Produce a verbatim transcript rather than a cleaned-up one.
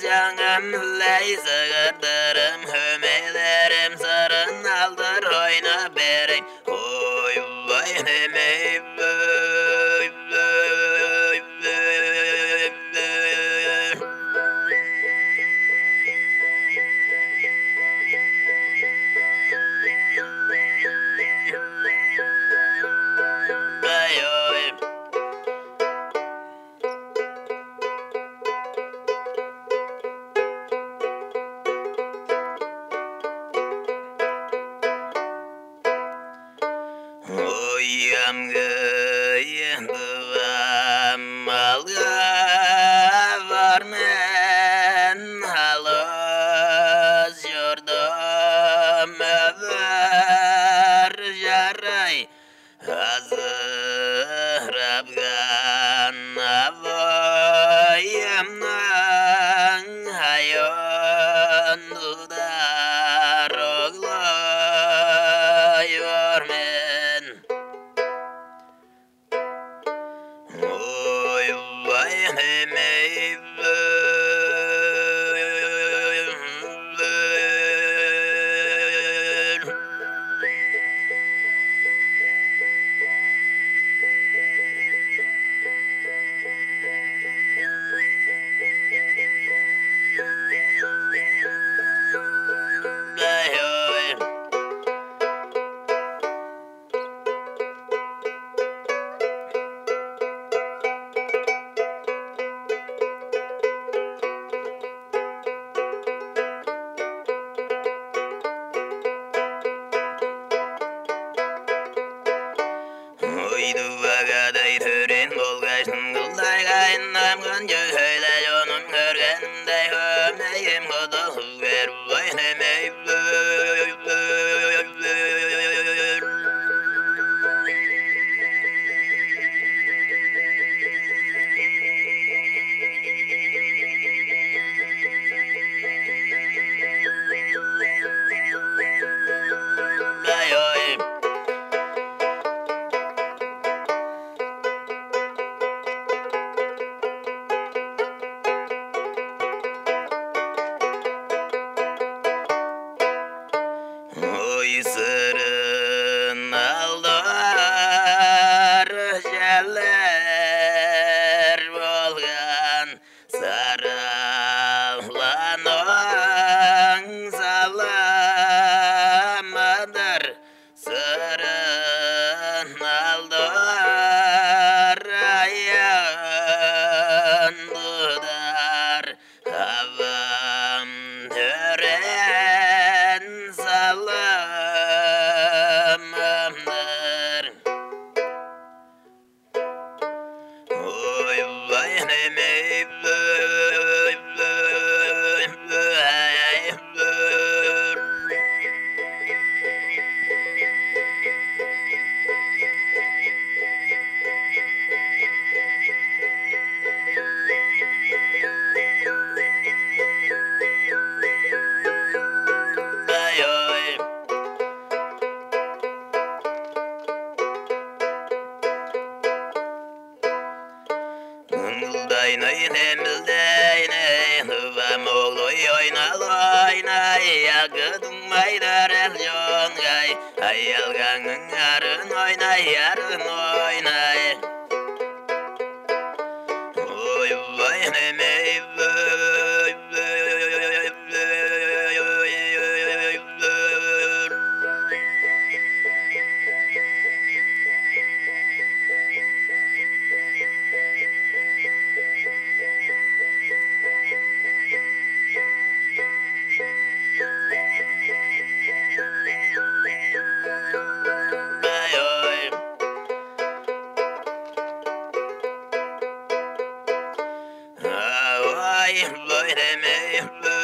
canım leyzagırdarım Hümeylerim sarın aldır oyna berek Oy vay nemey vay vay vay vay oy Oyam gıyındıvam alga var men halos yordum över jaray hazır abgan avoyamnan hayon dudar ogloy var men Oy vay nemey vay oy Oydu vagaday tören bolgaşın gılday gayınlam gönce höyle yonum görgenimday hömeyim kodol ver vay nemey vay oy Oy sırın aldar jeller bolgan saralanon salamadır sırın aldar ayan dudar havam tören salamamdır Oy vay nemey vay vay vay vay oy Gılday nay nemilday nay Hıvam oğloy oynal oynay Yakıdın maydar el yongay Hayalganın yarın oynay yarın oynay Oy vay nemey vay vay vay oy Vay vay nemey